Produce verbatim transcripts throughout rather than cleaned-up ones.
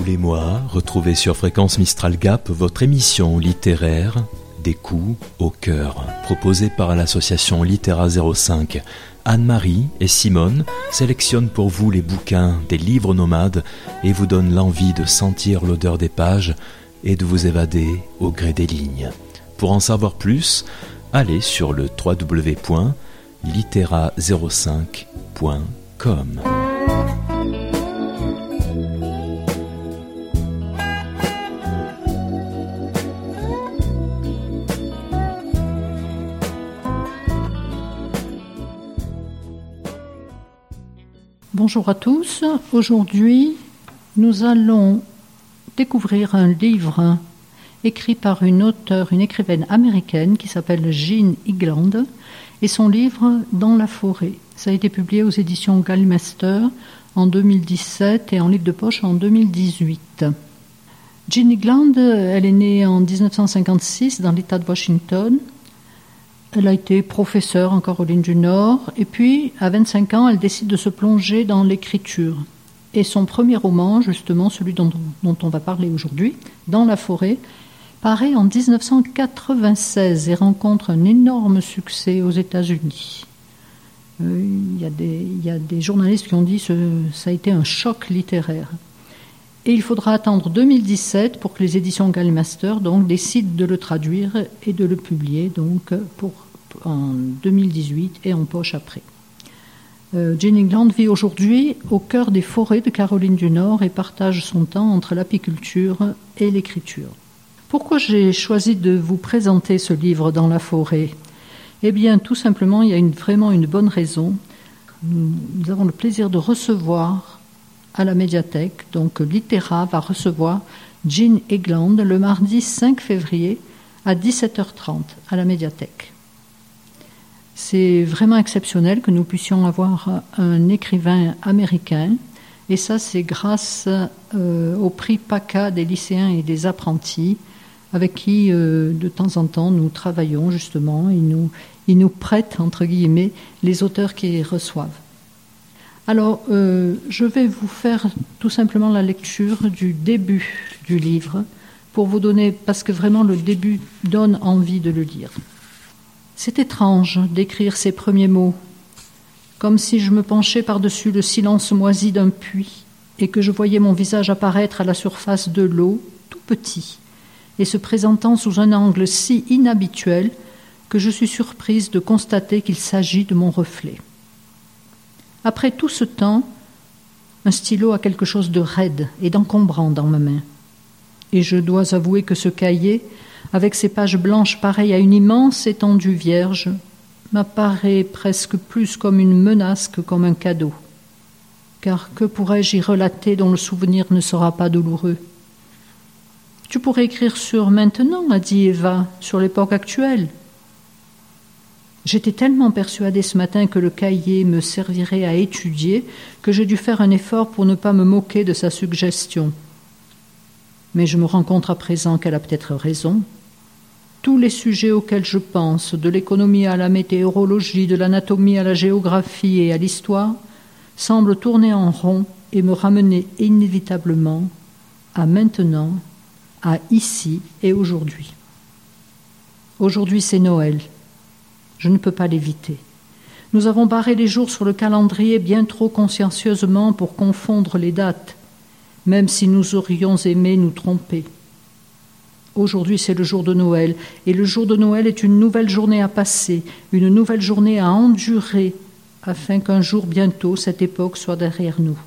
les mois, retrouvez sur Fréquence Mistral Gap votre émission littéraire Des coups au cœur, proposée par l'association Littéra zéro cinq. Anne-Marie et Simone sélectionnent pour vous les bouquins des livres nomades et vous donnent l'envie de sentir l'odeur des pages et de vous évader au gré des lignes. Pour en savoir plus, allez sur le w w w point littéra zéro cinq point com. Bonjour à tous. Aujourd'hui, nous allons découvrir un livre écrit par une auteure, une écrivaine américaine qui s'appelle Jean Higland et son livre Dans la forêt. Ça a été publié aux éditions Gallmeister en deux mille dix-sept et en livre de poche en deux mille dix-huit. Jean Higland, elle est née en dix-neuf cent cinquante-six dans l'État de Washington. Elle a été professeure en Caroline du Nord et puis, à vingt-cinq ans, elle décide de se plonger dans l'écriture. Et son premier roman, justement, celui dont, dont on va parler aujourd'hui, Dans la forêt, paraît en dix-neuf cent quatre-vingt-seize et rencontre un énorme succès aux États-Unis. Euh, il y a des, il y a des journalistes qui ont dit que ça a été un choc littéraire. Et il faudra attendre deux mille dix-sept pour que les éditions Gallmeister donc, décident de le traduire et de le publier donc, pour, en deux mille dix-huit et en poche après. Euh, Jean Higland vit aujourd'hui au cœur des forêts de Caroline du Nord et partage son temps entre l'apiculture et l'écriture. Pourquoi j'ai choisi de vous présenter ce livre Dans la forêt ? Eh bien, tout simplement, il y a une, vraiment une bonne raison. Nous, nous avons le plaisir de recevoir à la médiathèque, donc Littéra va recevoir Jean Higland le mardi cinq février à dix-sept heures trente à la médiathèque. C'est vraiment exceptionnel que nous puissions avoir un écrivain américain, et ça c'est grâce euh, au prix PACA des lycéens et des apprentis, avec qui euh, de temps en temps nous travaillons justement, ils nous, ils nous prêtent entre guillemets les auteurs qu'ils reçoivent. Alors, euh, je vais vous faire tout simplement la lecture du début du livre pour vous donner, parce que vraiment le début donne envie de le lire. C'est étrange d'écrire ces premiers mots, comme si je me penchais par-dessus le silence moisi d'un puits et que je voyais mon visage apparaître à la surface de l'eau, tout petit, et se présentant sous un angle si inhabituel que je suis surprise de constater qu'il s'agit de mon reflet. Après tout ce temps, un stylo a quelque chose de raide et d'encombrant dans ma main. Et je dois avouer que ce cahier, avec ses pages blanches pareilles à une immense étendue vierge, m'apparaît presque plus comme une menace que comme un cadeau. Car que pourrais-je y relater dont le souvenir ne sera pas douloureux ? Tu pourrais écrire sur maintenant, a dit Eva, sur l'époque actuelle. J'étais tellement persuadée ce matin que le cahier me servirait à étudier que j'ai dû faire un effort pour ne pas me moquer de sa suggestion. Mais je me rends compte à présent qu'elle a peut-être raison. Tous les sujets auxquels je pense, de l'économie à la météorologie, de l'anatomie à la géographie et à l'histoire, semblent tourner en rond et me ramener inévitablement à maintenant, à ici et aujourd'hui. Aujourd'hui, c'est Noël. Je ne peux pas l'éviter. Nous avons barré les jours sur le calendrier bien trop consciencieusement pour confondre les dates, même si nous aurions aimé nous tromper. Aujourd'hui, c'est le jour de Noël, et le jour de Noël est une nouvelle journée à passer, une nouvelle journée à endurer, afin qu'un jour bientôt cette époque soit derrière nous.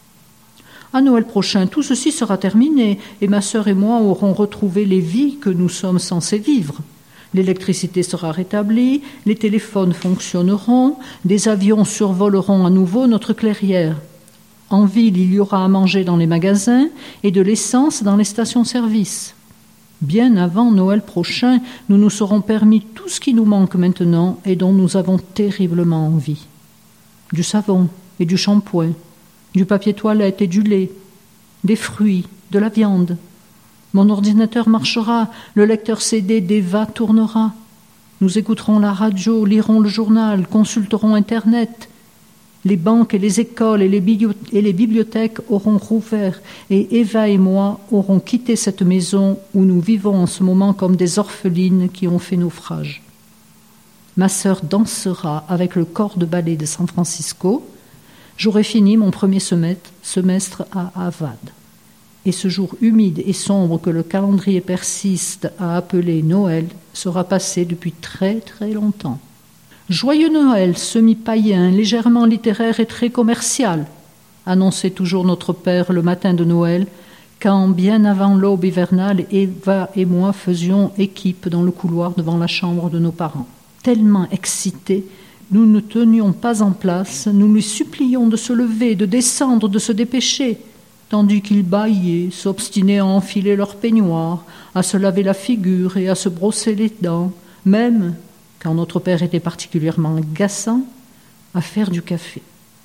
À Noël prochain, tout ceci sera terminé, et ma sœur et moi aurons retrouvé les vies que nous sommes censés vivre. L'électricité sera rétablie, les téléphones fonctionneront, des avions survoleront à nouveau notre clairière. En ville, il y aura à manger dans les magasins et de l'essence dans les stations-service. Bien avant Noël prochain, nous nous serons permis tout ce qui nous manque maintenant et dont nous avons terriblement envie. Du savon et du shampoing, du papier toilette et du lait, des fruits, de la viande. Mon ordinateur marchera, le lecteur C D d'Eva tournera. Nous écouterons la radio, lirons le journal, consulterons Internet. Les banques et les écoles et les, biblio- et les bibliothèques auront rouvert et Eva et moi aurons quitté cette maison où nous vivons en ce moment comme des orphelines qui ont fait naufrage. Ma sœur dansera avec le corps de ballet de San Francisco. J'aurai fini mon premier semestre à Harvard. Et ce jour humide et sombre que le calendrier persiste à appeler Noël sera passé depuis très très longtemps. Joyeux Noël, semi-païen, légèrement littéraire et très commercial, annonçait toujours notre père le matin de Noël, quand, bien avant l'aube hivernale, Eva et moi faisions équipe dans le couloir devant la chambre de nos parents. Tellement excités, nous ne tenions pas en place, nous lui supplions de se lever, de descendre, de se dépêcher, tandis qu'ils bâillaient, s'obstinaient à enfiler leur peignoir, à se laver la figure et à se brosser les dents, même, quand notre père était particulièrement agaçant, à faire du café.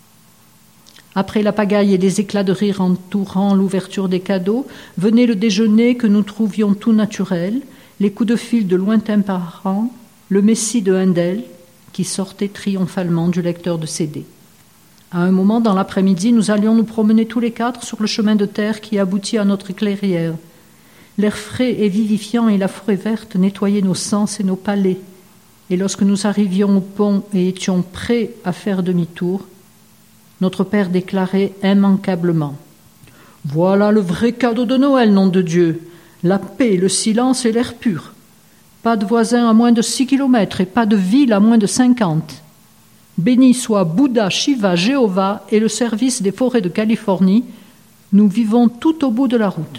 Après la pagaille et les éclats de rire entourant l'ouverture des cadeaux, venait le déjeuner que nous trouvions tout naturel, les coups de fil de lointains parents, le Messie de Handel, qui sortait triomphalement du lecteur de C D. À un moment dans l'après-midi, nous allions nous promener tous les quatre sur le chemin de terre qui aboutit à notre clairière. L'air frais et vivifiant et la forêt verte nettoyaient nos sens et nos palais. Et lorsque nous arrivions au pont et étions prêts à faire demi-tour, notre père déclarait immanquablement « Voilà le vrai cadeau de Noël, nom de Dieu, la paix, le silence et l'air pur. Pas de voisins à moins de six kilomètres et pas de ville à moins de cinquante. Béni soit Bouddha, Shiva, Jéhovah et le service des forêts de Californie, nous vivons tout au bout de la route. »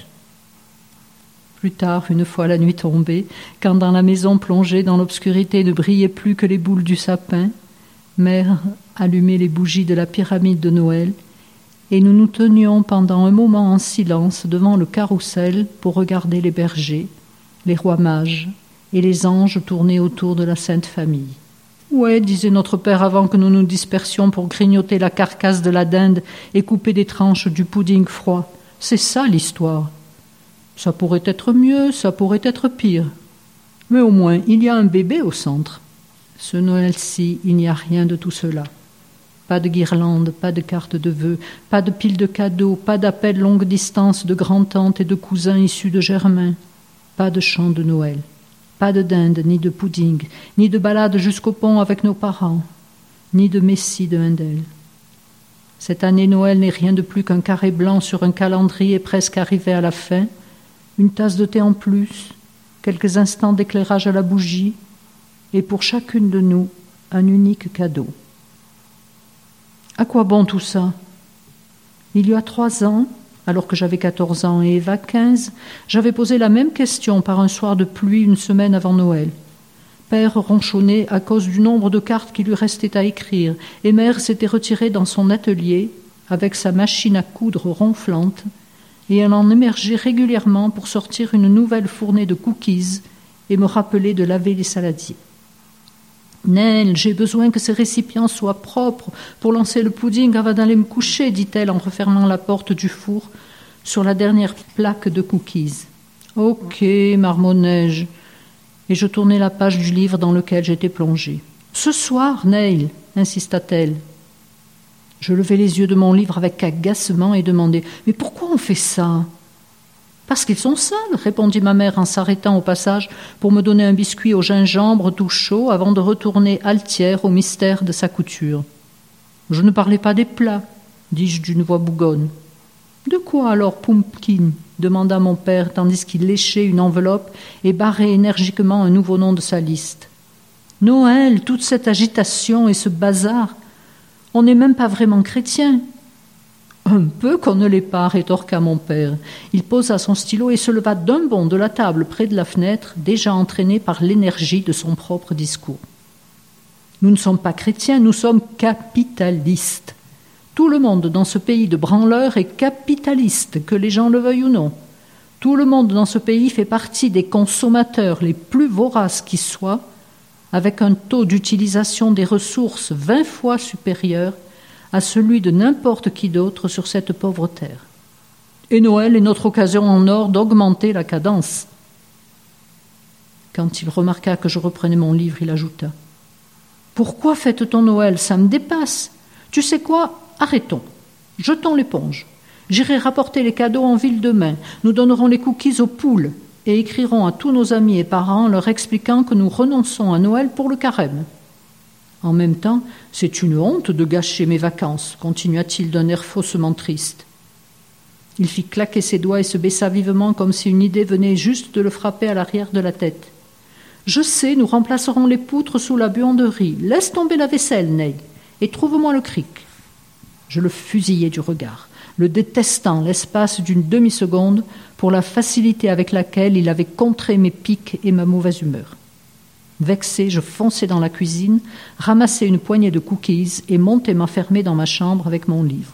Plus tard, une fois la nuit tombée, quand dans la maison plongée dans l'obscurité ne brillaient plus que les boules du sapin, mère allumait les bougies de la pyramide de Noël, et nous nous tenions pendant un moment en silence devant le carrousel pour regarder les bergers, les rois mages et les anges tourner autour de la Sainte Famille. « Ouais, disait notre père avant que nous nous dispersions pour grignoter la carcasse de la dinde et couper des tranches du pudding froid. C'est ça l'histoire. Ça pourrait être mieux, ça pourrait être pire. Mais au moins, il y a un bébé au centre. Ce Noël-ci, il n'y a rien de tout cela. Pas de guirlande, pas de carte de vœux, pas de pile de cadeaux, pas d'appels longue distance de grand-tantes et de cousins issus de Germain, pas de chant de Noël, pas de dinde, ni de pudding, ni de balade jusqu'au pont avec nos parents, ni de Messie de Handel. Cette année, Noël n'est rien de plus qu'un carré blanc sur un calendrier presque arrivé à la fin, une tasse de thé en plus, quelques instants d'éclairage à la bougie, et pour chacune de nous, un unique cadeau. À quoi bon tout ça ? Il y a trois ans, alors que j'avais quatorze ans et Eva quinze, j'avais posé la même question par un soir de pluie une semaine avant Noël. Père ronchonnait à cause du nombre de cartes qui lui restait à écrire, et mère s'était retirée dans son atelier, avec sa machine à coudre ronflante, et elle en émergeait régulièrement pour sortir une nouvelle fournée de cookies et me rappeler de laver les saladiers. « Nell, j'ai besoin que ces récipients soient propres pour lancer le pudding avant d'aller me coucher, dit-elle en refermant la porte du four sur la dernière plaque de cookies. « Ok, marmonnai-je. » Et je tournai la page du livre dans lequel j'étais plongée. « Ce soir, Nell, insista-t-elle. » Je levai les yeux de mon livre avec agacement et demandai « Mais pourquoi on fait ça ?»« Parce qu'ils sont sales, » répondit ma mère en s'arrêtant au passage pour me donner un biscuit au gingembre tout chaud avant de retourner altière au mystère de sa couture. « Je ne parlais pas des plats, » dis-je d'une voix bougonne. « De quoi alors, Pumpkin ?» demanda mon père tandis qu'il léchait une enveloppe et barrait énergiquement un nouveau nom de sa liste. « Noël, toute cette agitation et ce bazar. On n'est même pas vraiment chrétien. » « Un peu qu'on ne l'est pas, rétorqua mon père. Il posa son stylo et se leva d'un bond de la table près de la fenêtre, déjà entraîné par l'énergie de son propre discours. Nous ne sommes pas chrétiens, nous sommes capitalistes. Tout le monde dans ce pays de branleurs est capitaliste, que les gens le veuillent ou non. Tout le monde dans ce pays fait partie des consommateurs les plus voraces qui soient, avec un taux d'utilisation des ressources vingt fois supérieur à celui de n'importe qui d'autre sur cette pauvre terre. Et Noël est notre occasion en or d'augmenter la cadence. Quand il remarqua que je reprenais mon livre, il ajouta « Pourquoi fête-t-on Noël ? Ça me dépasse. Tu sais quoi ? Arrêtons. Jetons l'éponge. J'irai rapporter les cadeaux en ville demain. Nous donnerons les cookies aux poules et écrirons à tous nos amis et parents leur expliquant que nous renonçons à Noël pour le carême. En même temps, c'est une honte de gâcher mes vacances, continua-t-il d'un air faussement triste. Il fit claquer ses doigts et se baissa vivement comme si une idée venait juste de le frapper à l'arrière de la tête. « Je sais, nous remplacerons les poutres sous la buanderie. Laisse tomber la vaisselle, Neil, et trouve-moi le cric. » Je le fusillai du regard, le détestant l'espace d'une demi-seconde pour la facilité avec laquelle il avait contré mes piques et ma mauvaise humeur. Vexé, je fonçai dans la cuisine, ramassai une poignée de cookies et montai m'enfermer dans ma chambre avec mon livre.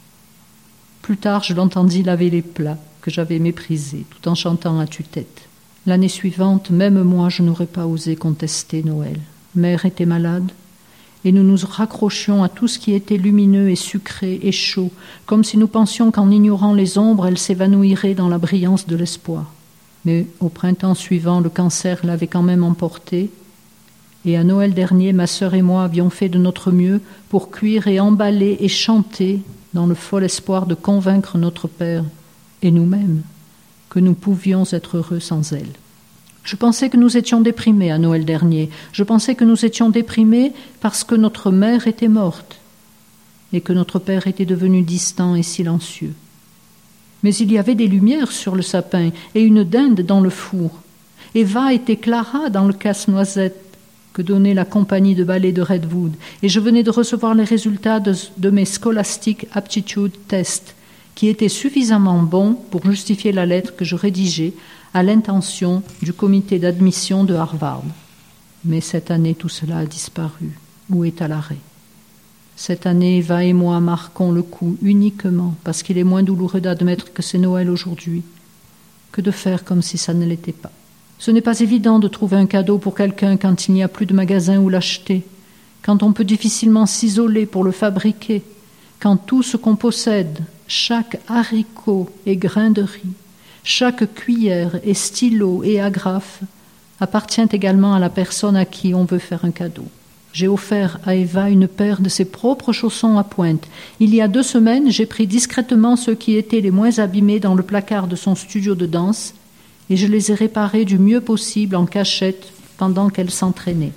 Plus tard, je l'entendis laver les plats que j'avais méprisés, tout en chantant à tue-tête. L'année suivante, même moi, je n'aurais pas osé contester Noël. Mère était malade, et nous nous raccrochions à tout ce qui était lumineux et sucré et chaud, comme si nous pensions qu'en ignorant les ombres, elle s'évanouirait dans la brillance de l'espoir. Mais au printemps suivant, le cancer l'avait quand même emporté, et à Noël dernier, ma sœur et moi avions fait de notre mieux pour cuire et emballer et chanter dans le fol espoir de convaincre notre Père, et nous-mêmes, que nous pouvions être heureux sans elle. Je pensais que nous étions déprimés à Noël dernier. Je pensais que nous étions déprimés parce que notre mère était morte et que notre père était devenu distant et silencieux. Mais il y avait des lumières sur le sapin et une dinde dans le four. Eva était Clara dans le casse-noisette que donnait la compagnie de ballet de Redwood, et je venais de recevoir les résultats de, de mes Scholastic Aptitude Tests, qui étaient suffisamment bons pour justifier la lettre que je rédigeais à l'intention du comité d'admission de Harvard. Mais cette année, tout cela a disparu ou est à l'arrêt. Cette année, Eva et moi marquons le coup uniquement parce qu'il est moins douloureux d'admettre que c'est Noël aujourd'hui que de faire comme si ça ne l'était pas. Ce n'est pas évident de trouver un cadeau pour quelqu'un quand il n'y a plus de magasin où l'acheter, quand on peut difficilement s'isoler pour le fabriquer, quand tout ce qu'on possède, chaque haricot et grain de riz, chaque cuillère et stylo et agrafe, appartient également à la personne à qui on veut faire un cadeau. J'ai offert à Eva une paire de ses propres chaussons à pointe. Il y a deux semaines, j'ai pris discrètement ceux qui étaient les moins abîmés dans le placard de son studio de danse et je les ai réparés du mieux possible en cachette pendant qu'elle s'entraînait.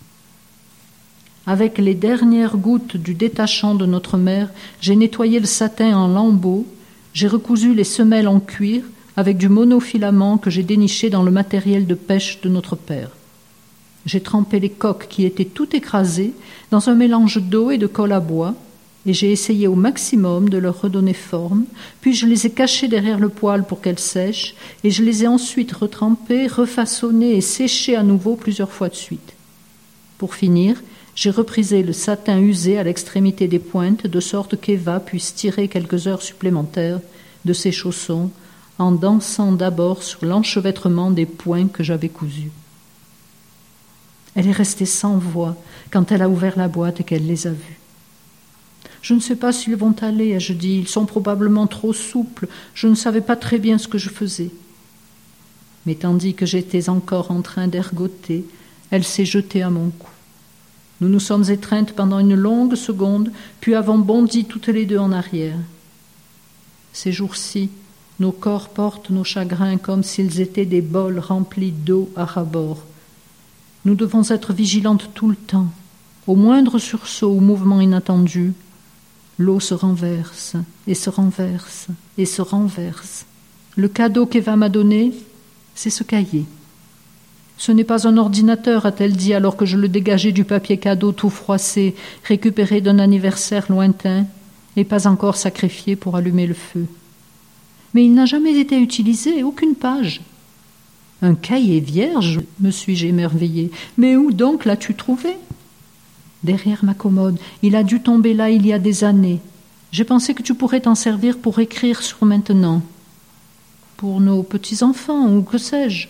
Avec les dernières gouttes du détachant de notre mère, j'ai nettoyé le satin en lambeaux, j'ai recousu les semelles en cuir avec du monofilament que j'ai déniché dans le matériel de pêche de notre père. J'ai trempé les coques qui étaient toutes écrasées dans un mélange d'eau et de colle à bois et j'ai essayé au maximum de leur redonner forme, puis je les ai cachées derrière le poêle pour qu'elles sèchent et je les ai ensuite retrempées, refaçonnées et séchées à nouveau plusieurs fois de suite. Pour finir, j'ai reprisé le satin usé à l'extrémité des pointes de sorte qu'Eva puisse tirer quelques heures supplémentaires de ses chaussons en dansant d'abord sur l'enchevêtrement des points que j'avais cousus. Elle est restée sans voix quand elle a ouvert la boîte et qu'elle les a vus. « Je ne sais pas s'ils vont aller, ai-je dit. Ils sont probablement trop souples. Je ne savais pas très bien ce que je faisais. » Mais tandis que j'étais encore en train d'ergoter, elle s'est jetée à mon cou. Nous nous sommes étreintes pendant une longue seconde, puis avons bondi toutes les deux en arrière. Ces jours-ci, nos corps portent nos chagrins comme s'ils étaient des bols remplis d'eau à ras-bord. Nous devons être vigilantes tout le temps. Au moindre sursaut ou mouvement inattendu, l'eau se renverse et se renverse et se renverse. Le cadeau qu'Eva m'a donné, c'est ce cahier. Ce n'est pas un ordinateur, a-t-elle dit alors que je le dégageais du papier cadeau tout froissé, récupéré d'un anniversaire lointain et pas encore sacrifié pour allumer le feu. Mais il n'a jamais été utilisé, aucune page. Un cahier vierge, me suis-je émerveillée. Mais où donc l'as-tu trouvé ? Derrière ma commode. Il a dû tomber là il y a des années. J'ai pensé que tu pourrais t'en servir pour écrire sur maintenant. Pour nos petits-enfants, ou que sais-je.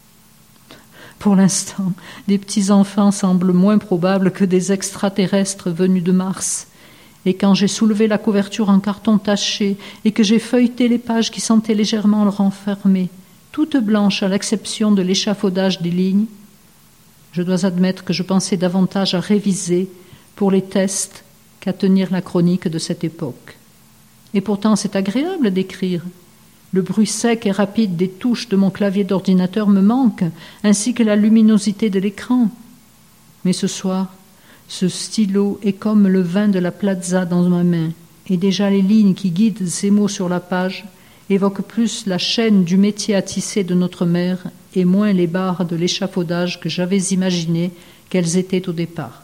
Pour l'instant, des petits-enfants semblent moins probables que des extraterrestres venus de Mars. Et quand j'ai soulevé la couverture en carton taché et que j'ai feuilleté les pages qui sentaient légèrement le renfermer, toutes blanches à l'exception de l'échafaudage des lignes, je dois admettre que je pensais davantage à réviser pour les tests qu'à tenir la chronique de cette époque. Et pourtant, c'est agréable d'écrire. Le bruit sec et rapide des touches de mon clavier d'ordinateur me manque, ainsi que la luminosité de l'écran. Mais ce soir, ce stylo est comme le vin de la Plaza dans ma main, et déjà les lignes qui guident ces mots sur la page évoquent plus la chaîne du métier à tisser de notre mère et moins les barres de l'échafaudage que j'avais imaginé qu'elles étaient au départ.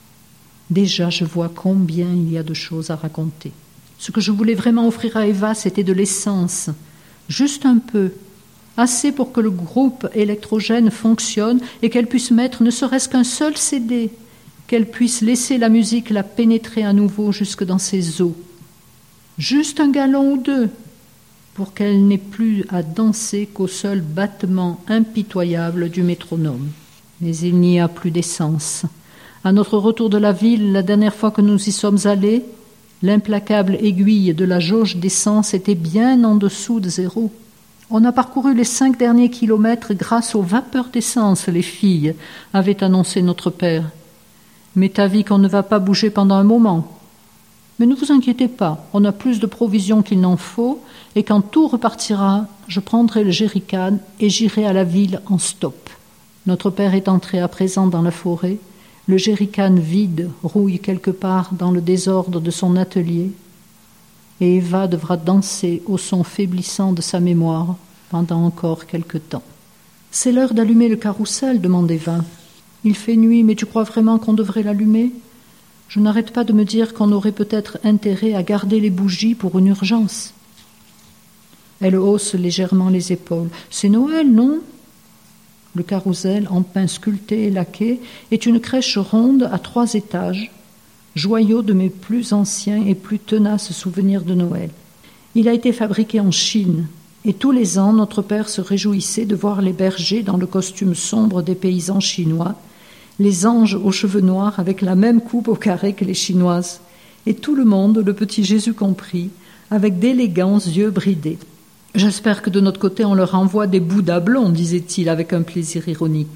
Déjà, je vois combien il y a de choses à raconter. Ce que je voulais vraiment offrir à Eva, c'était de l'essence, juste un peu, assez pour que le groupe électrogène fonctionne et qu'elle puisse mettre ne serait-ce qu'un seul C D, qu'elle puisse laisser la musique la pénétrer à nouveau jusque dans ses os. Juste un gallon ou deux, pour qu'elle n'ait plus à danser qu'au seul battement impitoyable du métronome. Mais il n'y a plus d'essence. À notre retour de la ville, la dernière fois que nous y sommes allés, l'implacable aiguille de la jauge d'essence était bien en dessous de zéro. On a parcouru les cinq derniers kilomètres grâce aux vapeurs d'essence, les filles, avait annoncé notre père. M'est avis qu'on ne va pas bouger pendant un moment. Mais ne vous inquiétez pas, on a plus de provisions qu'il n'en faut, et quand tout repartira, je prendrai le jerrycan et j'irai à la ville en stop. Notre père est entré à présent dans la forêt. Le jerrycan vide rouille quelque part dans le désordre de son atelier, et Eva devra danser au son faiblissant de sa mémoire pendant encore quelque temps. « C'est l'heure d'allumer le carrousel, demande Eva. Il fait nuit, mais tu crois vraiment qu'on devrait l'allumer ? Je n'arrête pas de me dire qu'on aurait peut-être intérêt à garder les bougies pour une urgence. » Elle hausse légèrement les épaules. « C'est Noël, non ? » Le carrousel, en pin sculpté et laqué, est une crèche ronde à trois étages, joyau de mes plus anciens et plus tenaces souvenirs de Noël. Il a été fabriqué en Chine, et tous les ans, notre père se réjouissait de voir les bergers dans le costume sombre des paysans chinois, les anges aux cheveux noirs avec la même coupe au carré que les chinoises, et tout le monde, le petit Jésus compris, avec d'élégants yeux bridés. « J'espère que de notre côté on leur envoie des bouddhas blonds, disait-il avec un plaisir ironique.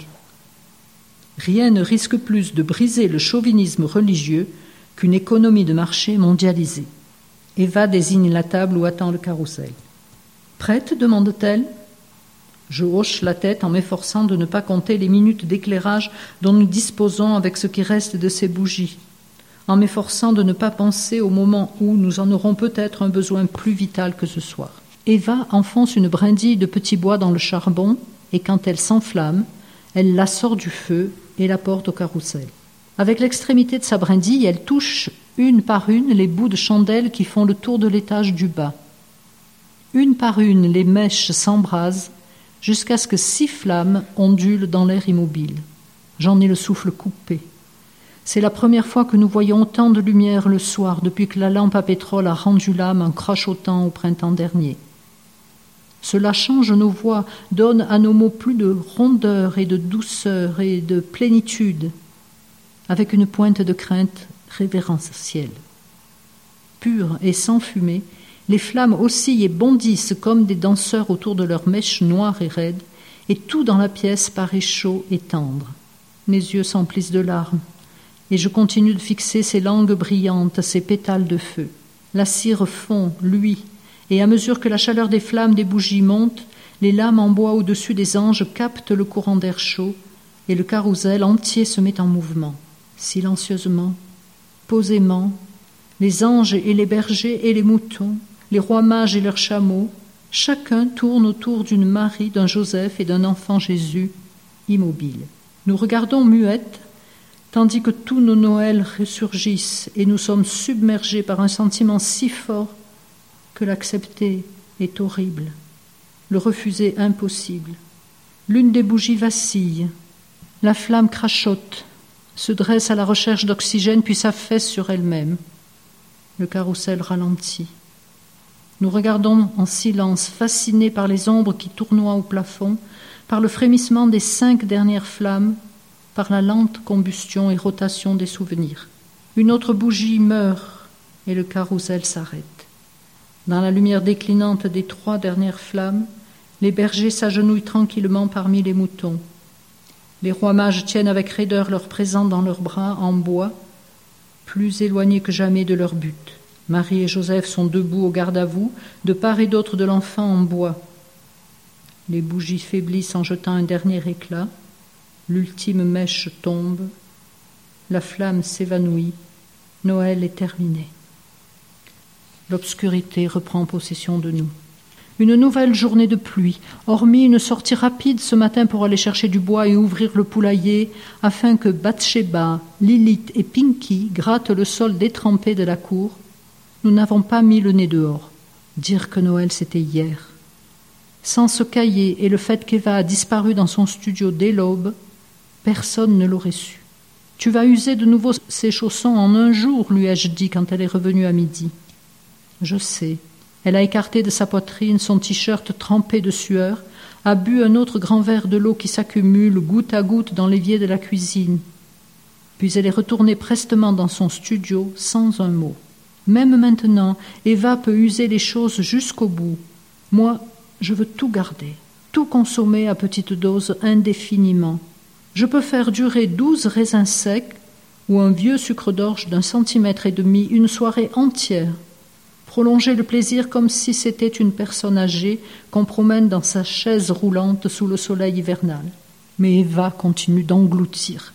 Rien ne risque plus de briser le chauvinisme religieux qu'une économie de marché mondialisée. Eva désigne la table où attend le carrousel. « Prête ?» demande-t-elle. Je hoche la tête en m'efforçant de ne pas compter les minutes d'éclairage dont nous disposons avec ce qui reste de ces bougies, en m'efforçant de ne pas penser au moment où nous en aurons peut-être un besoin plus vital que ce soir. Eva enfonce une brindille de petit bois dans le charbon et quand elle s'enflamme, elle la sort du feu et la porte au carrousel. Avec l'extrémité de sa brindille, elle touche une par une les bouts de chandelle qui font le tour de l'étage du bas. Une par une, les mèches s'embrasent jusqu'à ce que six flammes ondulent dans l'air immobile. J'en ai le souffle coupé. C'est la première fois que nous voyons autant de lumière le soir depuis que la lampe à pétrole a rendu l'âme en crachotant au printemps dernier. Cela change nos voix, donne à nos mots plus de rondeur et de douceur et de plénitude, avec une pointe de crainte révérentielle. Pures et sans fumée, les flammes oscillent et bondissent comme des danseurs autour de leurs mèches noires et raides, et tout dans la pièce paraît chaud et tendre. Mes yeux s'emplissent de larmes, et je continue de fixer ces langues brillantes, ces pétales de feu. La cire fond, luit, et à mesure que la chaleur des flammes des bougies monte, les lames en bois au-dessus des anges captent le courant d'air chaud, et le carrousel entier se met en mouvement. Silencieusement, posément, les anges et les bergers et les moutons, les rois mages et leurs chameaux, chacun tourne autour d'une Marie, d'un Joseph et d'un enfant Jésus, immobile. Nous regardons muettes, tandis que tous nos Noëls ressurgissent et nous sommes submergés par un sentiment si fort que l'accepter est horrible, le refuser impossible. L'une des bougies vacille, la flamme crachote, se dresse à la recherche d'oxygène puis s'affaisse sur elle-même. Le carrousel ralentit. Nous regardons en silence, fascinés par les ombres qui tournoient au plafond, par le frémissement des cinq dernières flammes, par la lente combustion et rotation des souvenirs. Une autre bougie meurt et le carrousel s'arrête. Dans la lumière déclinante des trois dernières flammes, les bergers s'agenouillent tranquillement parmi les moutons. Les rois mages tiennent avec raideur leur présent dans leurs bras en bois, plus éloignés que jamais de leur but. Marie et Joseph sont debout au garde-à-vous, de part et d'autre de l'enfant en bois. Les bougies faiblissent en jetant un dernier éclat. L'ultime mèche tombe. La flamme s'évanouit. Noël est terminé. L'obscurité reprend possession de nous. Une nouvelle journée de pluie, hormis une sortie rapide ce matin pour aller chercher du bois et ouvrir le poulailler, afin que Bathsheba, Lilith et Pinky grattent le sol détrempé de la cour, nous n'avons pas mis le nez dehors. Dire que Noël c'était hier. Sans ce cahier et le fait qu'Eva a disparu dans son studio dès l'aube, personne ne l'aurait su. « Tu vas user de nouveau ces chaussons en un jour, lui ai-je dit quand elle est revenue à midi. » Je sais. Elle a écarté de sa poitrine son t-shirt trempé de sueur, a bu un autre grand verre de l'eau qui s'accumule goutte à goutte dans l'évier de la cuisine. Puis elle est retournée prestement dans son studio sans un mot. Même maintenant, Eva peut user les choses jusqu'au bout. Moi, je veux tout garder, tout consommer à petite dose indéfiniment. Je peux faire durer douze raisins secs ou un vieux sucre d'orge d'un centimètre et demi une soirée entière. Prolonger le plaisir comme si c'était une personne âgée qu'on promène dans sa chaise roulante sous le soleil hivernal. Mais Eva continue d'engloutir.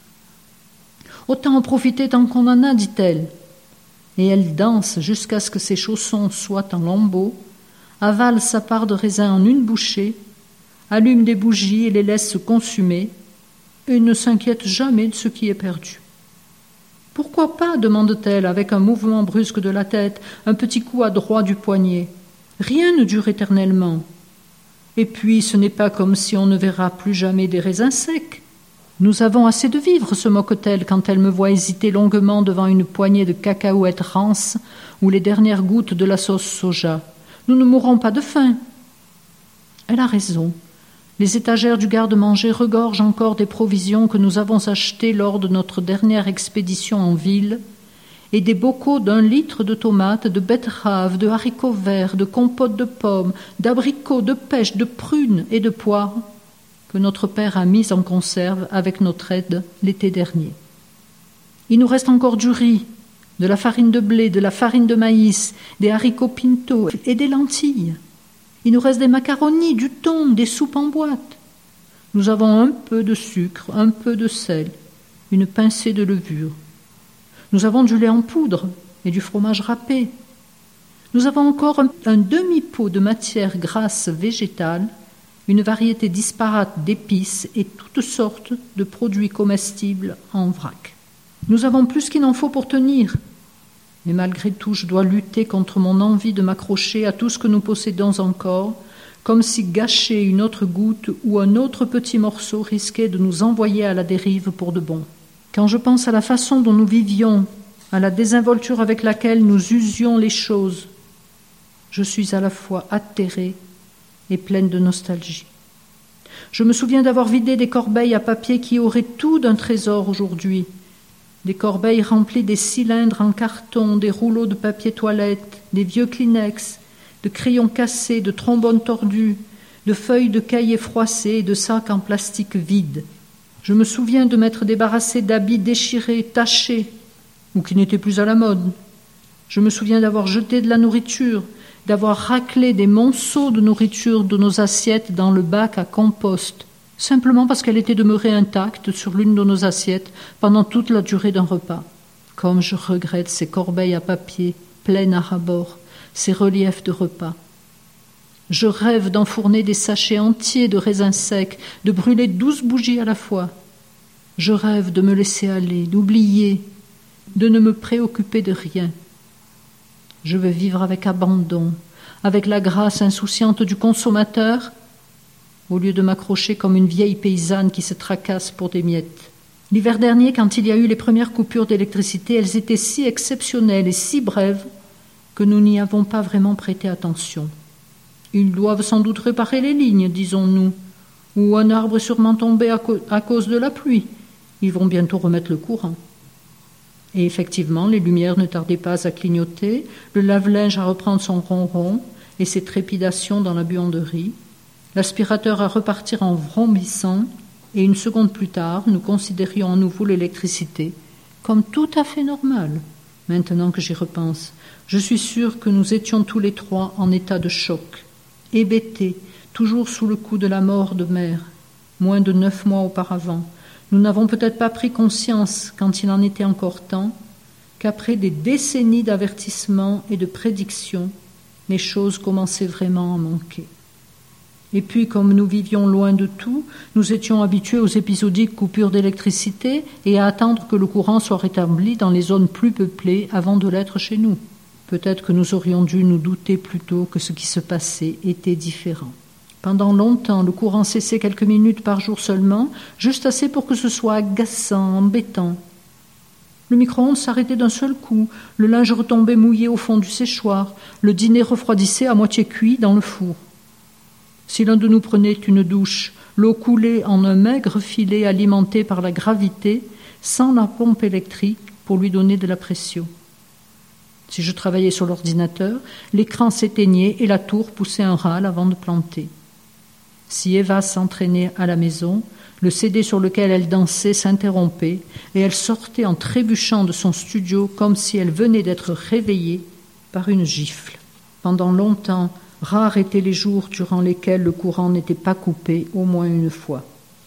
Autant en profiter tant qu'on en a, dit-elle. Et elle danse jusqu'à ce que ses chaussons soient en lambeaux, avale sa part de raisin en une bouchée, allume des bougies et les laisse se consumer, et ne s'inquiète jamais de ce qui est perdu. « Pourquoi pas ?» demande-t-elle avec un mouvement brusque de la tête, un petit coup à droite du poignet. « Rien ne dure éternellement. Et puis ce n'est pas comme si on ne verra plus jamais des raisins secs. Nous avons assez de vivres, se moque-t-elle quand elle me voit hésiter longuement devant une poignée de cacahuètes rances ou les dernières gouttes de la sauce soja. Nous ne mourrons pas de faim. » Elle a raison. Les étagères du garde-manger regorgent encore des provisions que nous avons achetées lors de notre dernière expédition en ville, et des bocaux d'un litre de tomates, de betteraves, de haricots verts, de compotes de pommes, d'abricots, de pêches, de prunes et de poires, que notre père a mis en conserve avec notre aide l'été dernier. Il nous reste encore du riz, de la farine de blé, de la farine de maïs, des haricots pinto et des lentilles. Il nous reste des macaronis, du thon, des soupes en boîte. Nous avons un peu de sucre, un peu de sel, une pincée de levure. Nous avons du lait en poudre et du fromage râpé. Nous avons encore un, un demi-pot de matière grasse végétale, une variété disparate d'épices et toutes sortes de produits comestibles en vrac. Nous avons plus qu'il n'en faut pour tenir. Mais malgré tout, je dois lutter contre mon envie de m'accrocher à tout ce que nous possédons encore, comme si gâcher une autre goutte ou un autre petit morceau risquait de nous envoyer à la dérive pour de bon. Quand je pense à la façon dont nous vivions, à la désinvolture avec laquelle nous usions les choses, je suis à la fois atterrée et pleine de nostalgie. Je me souviens d'avoir vidé des corbeilles à papier qui auraient tout d'un trésor aujourd'hui, des corbeilles remplies des cylindres en carton, des rouleaux de papier toilette, des vieux Kleenex, de crayons cassés, de trombones tordus, de feuilles de cahiers froissées et de sacs en plastique vides. Je me souviens de m'être débarrassé d'habits déchirés, tachés, ou qui n'étaient plus à la mode. Je me souviens d'avoir jeté de la nourriture, d'avoir raclé des monceaux de nourriture de nos assiettes dans le bac à compost, simplement parce qu'elle était demeurée intacte sur l'une de nos assiettes pendant toute la durée d'un repas. Comme je regrette ces corbeilles à papier, pleines à ras-bord, ces reliefs de repas. Je rêve d'enfourner des sachets entiers de raisins secs, de brûler douze bougies à la fois. Je rêve de me laisser aller, d'oublier, de ne me préoccuper de rien. Je veux vivre avec abandon, avec la grâce insouciante du consommateur, au lieu de m'accrocher comme une vieille paysanne qui se tracasse pour des miettes. L'hiver dernier, quand il y a eu les premières coupures d'électricité, elles étaient si exceptionnelles et si brèves que nous n'y avons pas vraiment prêté attention. Ils doivent sans doute réparer les lignes, disons-nous, ou un arbre est sûrement tombé à, co- à cause de la pluie. Ils vont bientôt remettre le courant. Et effectivement, les lumières ne tardaient pas à clignoter, le lave-linge à reprendre son ronron et ses trépidations dans la buanderie, l'aspirateur à repartir en vrombissant, et une seconde plus tard, nous considérions à nouveau l'électricité comme tout à fait normale, Maintenant que j'y repense, je suis sûre que nous étions tous les trois en état de choc, hébétés, toujours sous le coup de la mort de mère, moins de neuf mois auparavant. Nous n'avons peut-être pas pris conscience, quand il en était encore temps, qu'après des décennies d'avertissements et de prédictions, les choses commençaient vraiment à manquer. Et puis, comme nous vivions loin de tout, nous étions habitués aux épisodiques coupures d'électricité et à attendre que le courant soit rétabli dans les zones plus peuplées avant de l'être chez nous. Peut-être que nous aurions dû nous douter plutôt que ce qui se passait était différent. Pendant longtemps, le courant cessait quelques minutes par jour seulement, juste assez pour que ce soit agaçant, embêtant. Le micro-ondes s'arrêtait d'un seul coup, le linge retombait mouillé au fond du séchoir, le dîner refroidissait à moitié cuit dans le four. Si l'un de nous prenait une douche, l'eau coulait en un maigre filet alimenté par la gravité, sans la pompe électrique pour lui donner de la pression. Si je travaillais sur l'ordinateur, l'écran s'éteignait et la tour poussait un râle avant de planter. Si Eva s'entraînait à la maison, le C D sur lequel elle dansait s'interrompait et elle sortait en trébuchant de son studio comme si elle venait d'être réveillée par une gifle. Pendant longtemps, rares étaient les jours durant lesquels le courant n'était pas coupé au moins une fois.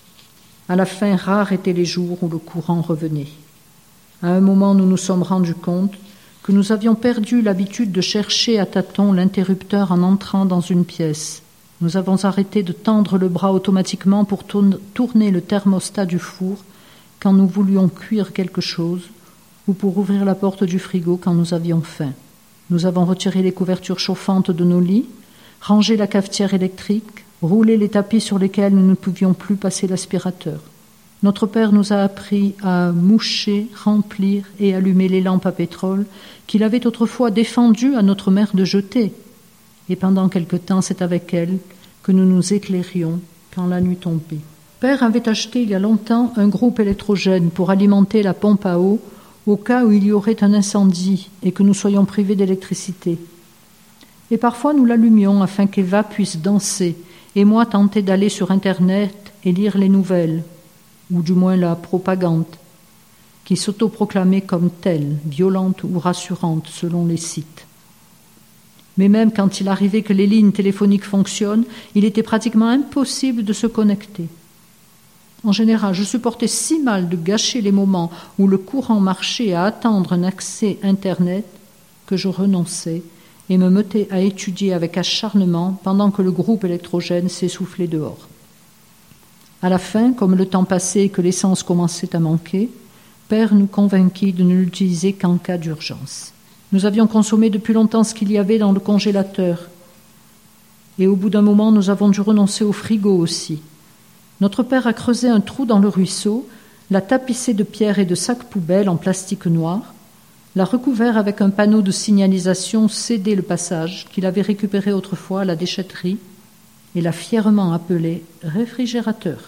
À la fin, rares étaient les jours où le courant revenait. À un moment, nous nous sommes rendus compte que nous avions perdu l'habitude de chercher à tâtons l'interrupteur en entrant dans une pièce. Nous avons arrêté de tendre le bras automatiquement pour tourner le thermostat du four quand nous voulions cuire quelque chose ou pour ouvrir la porte du frigo quand nous avions faim. Nous avons retiré les couvertures chauffantes de nos lits, rangé la cafetière électrique, roulé les tapis sur lesquels nous ne pouvions plus passer l'aspirateur. Notre père nous a appris à moucher, remplir et allumer les lampes à pétrole qu'il avait autrefois défendu à notre mère de jeter. Et pendant quelque temps, c'est avec elle que nous nous éclairions quand la nuit tombait. Père avait acheté il y a longtemps un groupe électrogène pour alimenter la pompe à eau au cas où il y aurait un incendie et que nous soyons privés d'électricité. Et parfois nous l'allumions afin qu'Eva puisse danser et moi tenter d'aller sur Internet et lire les nouvelles, ou du moins la propagande, qui s'autoproclamait comme telle, violente ou rassurante selon les sites. Mais même quand il arrivait que les lignes téléphoniques fonctionnent, il était pratiquement impossible de se connecter. En général, je supportais si mal de gâcher les moments où le courant marchait à attendre un accès Internet que je renonçais et me mettais à étudier avec acharnement pendant que le groupe électrogène s'essoufflait dehors. À la fin, comme le temps passait et que l'essence commençait à manquer, Père nous convainquit de ne l'utiliser qu'en cas d'urgence. Nous avions consommé depuis longtemps ce qu'il y avait dans le congélateur. Et au bout d'un moment, nous avons dû renoncer au frigo aussi. Notre père a creusé un trou dans le ruisseau, l'a tapissé de pierres et de sacs poubelles en plastique noir, l'a recouvert avec un panneau de signalisation cédé le passage qu'il avait récupéré autrefois à la déchetterie et l'a fièrement appelé réfrigérateur.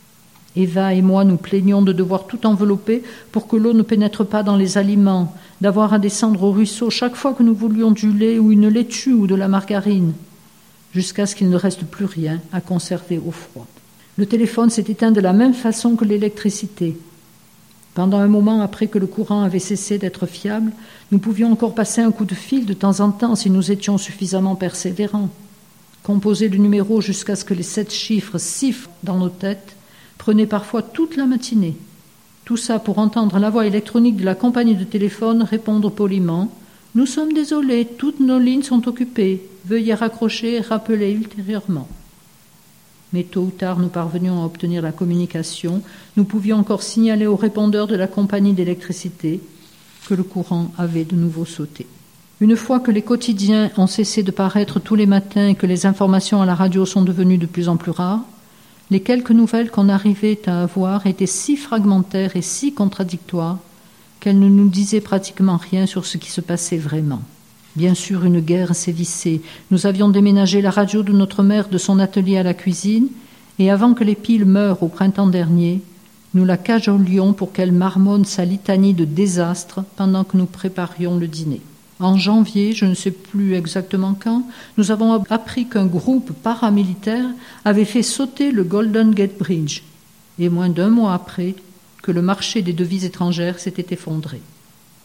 Eva et moi nous plaignions de devoir tout envelopper pour que l'eau ne pénètre pas dans les aliments, d'avoir à descendre au ruisseau chaque fois que nous voulions du lait ou une laitue ou de la margarine, jusqu'à ce qu'il ne reste plus rien à conserver au froid. Le téléphone s'est éteint de la même façon que l'électricité. Pendant un moment après que le courant avait cessé d'être fiable, nous pouvions encore passer un coup de fil de temps en temps si nous étions suffisamment persévérants. Composer le numéro jusqu'à ce que les sept chiffres sifflent dans nos têtes prenait parfois toute la matinée. Tout ça pour entendre la voix électronique de la compagnie de téléphone répondre poliment « Nous sommes désolés, toutes nos lignes sont occupées. Veuillez raccrocher et rappeler ultérieurement. » Mais tôt ou tard, nous parvenions à obtenir la communication. Nous pouvions encore signaler au répondeur de la compagnie d'électricité que le courant avait de nouveau sauté. Une fois que les quotidiens ont cessé de paraître tous les matins et que les informations à la radio sont devenues de plus en plus rares, les quelques nouvelles qu'on arrivait à avoir étaient si fragmentaires et si contradictoires qu'elles ne nous disaient pratiquement rien sur ce qui se passait vraiment. Bien sûr, une guerre sévissait. Nous avions déménagé la radio de notre mère de son atelier à la cuisine, et avant que les piles meurent au printemps dernier, nous la cajolions pour qu'elle marmonne sa litanie de désastres pendant que nous préparions le dîner. En janvier, je ne sais plus exactement quand, nous avons appris qu'un groupe paramilitaire avait fait sauter le Golden Gate Bridge, et moins d'un mois après, que le marché des devises étrangères s'était effondré.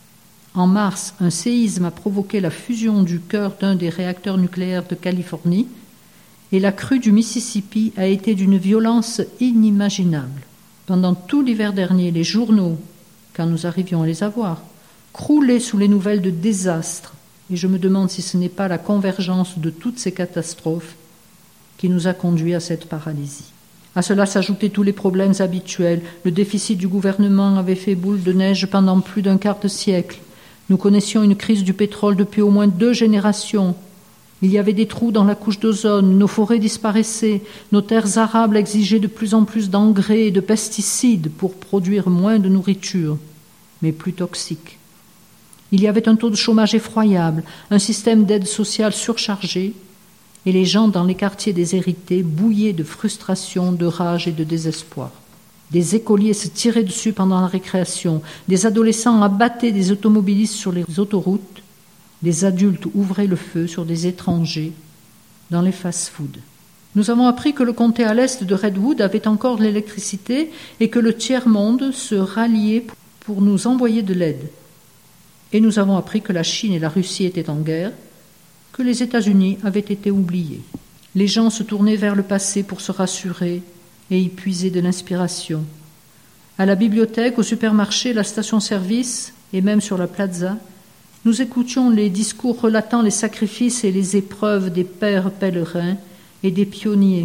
En mars, un séisme a provoqué la fusion du cœur d'un des réacteurs nucléaires de Californie et la crue du Mississippi a été d'une violence inimaginable. Pendant tout l'hiver dernier, les journaux, quand nous arrivions à les avoir, croulaient sous les nouvelles de désastres. Et je me demande si ce n'est pas la convergence de toutes ces catastrophes qui nous a conduits à cette paralysie. À cela s'ajoutaient tous les problèmes habituels. Le déficit du gouvernement avait fait boule de neige pendant plus d'un quart de siècle. Nous connaissions une crise du pétrole depuis au moins deux générations. Il y avait des trous dans la couche d'ozone, nos forêts disparaissaient, nos terres arables exigeaient de plus en plus d'engrais et de pesticides pour produire moins de nourriture, mais plus toxique. Il y avait un taux de chômage effroyable, un système d'aide sociale surchargé, et les gens dans les quartiers déshérités bouillaient de frustration, de rage et de désespoir. Des écoliers se tiraient dessus pendant la récréation, des adolescents abattaient des automobilistes sur les autoroutes, des adultes ouvraient le feu sur des étrangers dans les fast-foods. Nous avons appris que le comté à l'est de Redwood avait encore de l'électricité et que le tiers-monde se ralliait pour nous envoyer de l'aide. Et nous avons appris que la Chine et la Russie étaient en guerre, que les États-Unis avaient été oubliés. Les gens se tournaient vers le passé pour se rassurer et y puiser de l'inspiration. À la bibliothèque, au supermarché, la station-service et même sur la plaza, nous écoutions les discours relatant les sacrifices et les épreuves des pères pèlerins et des pionniers.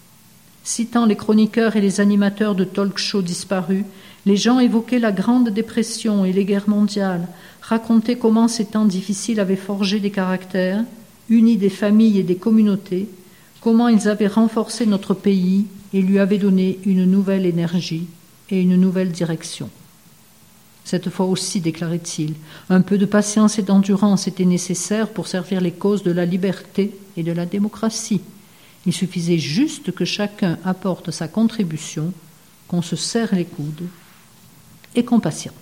Citant les chroniqueurs et les animateurs de talk-shows disparus, les gens évoquaient la Grande Dépression et les guerres mondiales, racontaient comment ces temps difficiles avaient forgé des caractères, uni des familles et des communautés, comment ils avaient renforcé notre pays et lui avaient donné une nouvelle énergie et une nouvelle direction. Cette fois aussi, déclarait-il, un peu de patience et d'endurance était nécessaire pour servir les causes de la liberté et de la démocratie. Il suffisait juste que chacun apporte sa contribution, qu'on se serre les coudes et qu'on patiente.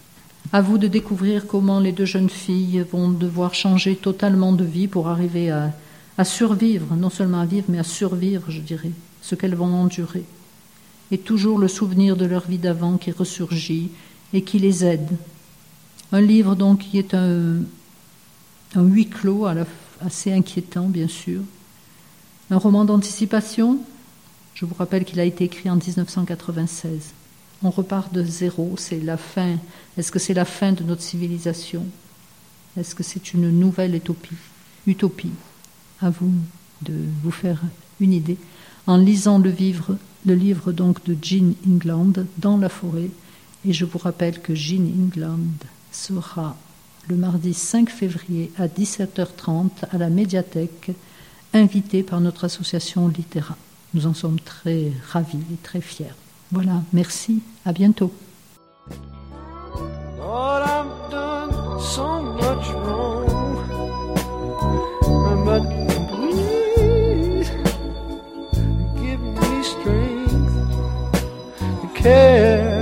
À vous de découvrir comment les deux jeunes filles vont devoir changer totalement de vie pour arriver à, à survivre, non seulement à vivre, mais à survivre, je dirais, ce qu'elles vont endurer. Et toujours le souvenir de leur vie d'avant qui ressurgit et qui les aide. Un livre donc qui est un, un huis clos à la, assez inquiétant, bien sûr. Un roman d'anticipation. Je vous rappelle qu'il a été écrit en dix-neuf cent quatre-vingt-seize. On repart de zéro, c'est la fin. Est-ce que c'est la fin de notre civilisation? Est-ce que c'est une nouvelle utopie? Utopie. À vous de vous faire une idée en lisant le livre, le livre donc de Jean England, Dans la forêt. Et je vous rappelle que Jean England sera le mardi cinq février à dix-sept heures trente à la médiathèque, invité par notre association Littéra. Nous en sommes très ravis et très fiers. Voilà, merci, à bientôt. Lord, I've done so much wrong, but please give me strength to care.